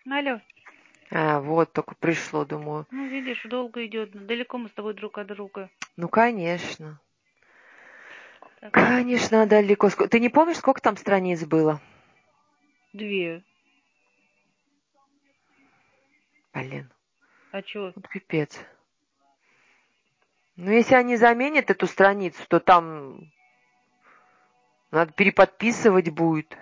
Алло. А, вот только пришло, думаю. Ну, видишь, долго идет. Далеко мы с тобой друг от друга. Ну, конечно. Так. Конечно, далеко. Ты не помнишь, сколько там страниц было? 2. Блин, А чё? вот пипец. Ну, если они заменят эту страницу, то там надо переподписывать будет.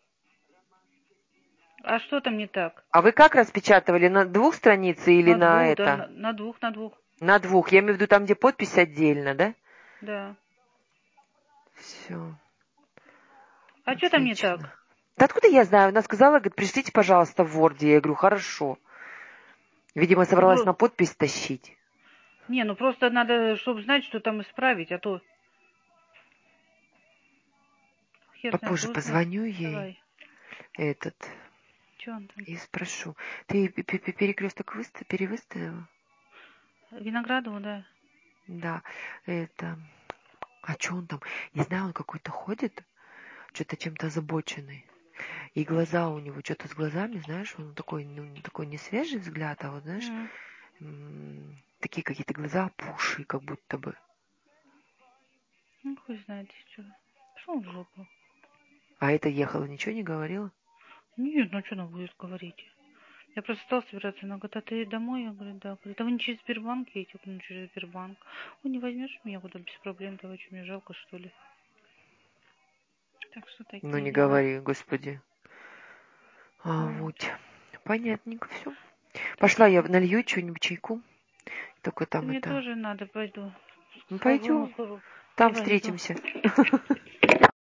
А что там не так? А вы как распечатывали? На 2 страницах или На на 2, да, это? на 2, на 2. На 2. Я имею в виду там, где подпись отдельно, да? Да. Все, А что там не отлично. так? Да откуда я знаю? Она сказала, говорит, пришлите, пожалуйста, в Word. Я говорю, хорошо. Видимо, Ну, собралась на подпись тащить. Не, ну просто надо, чтобы знать, что там исправить, а то хер знает, Попозже узнай. позвоню ей, Давай. и Что он там? спрошу. Ты перекресток перевыставила? Виноградову, да. Да, это... А что он там? Не знаю, он какой-то ходит, что-то чем-то озабоченный. И глаза у него, что-то с глазами, знаешь, он такой, ну, такой не свежий взгляд, а вот, знаешь, М. такие какие-то глаза опухшие, как будто бы. Ну, хуй знает, что. Пошел в жопу. А это ехала, ничего не говорила? Нет, ну что она будет говорить? Я просто стала собираться. Она говорит, а ты домой? Я говорю, да. Говорит, а вы не через Сбербанк едете? Я говорю, ну через Сбербанк. Ой, не возьмешь меня? Я говорю, да без проблем, давай, что мне жалко, что ли? Так что Ну, такие не дела. говори, господи. А, Вот. вот. Понятненько все. Так Пошла я что налью что-нибудь чайку. Только ты там мне это... тоже надо, пойду. Ну, Схожу, пойдем. мусору. Там Давай, иду. встретимся.